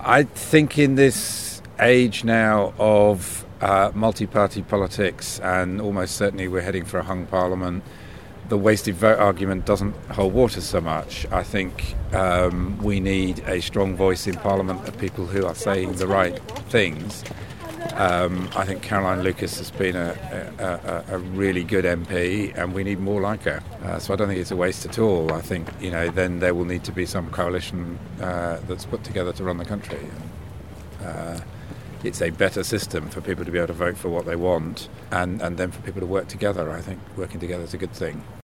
I think in this age now of multi-party politics, and almost certainly we're heading for a hung parliament, the wasted vote argument doesn't hold water so much. I think we need a strong voice in Parliament of people who are saying the right things. I think Caroline Lucas has been a really good MP, and we need more like her. So I don't think it's a waste at all. I think, then there will need to be some coalition that's put together to run the country. It's a better system for people to be able to vote for what they want, and then for people to work together. I think working together is a good thing.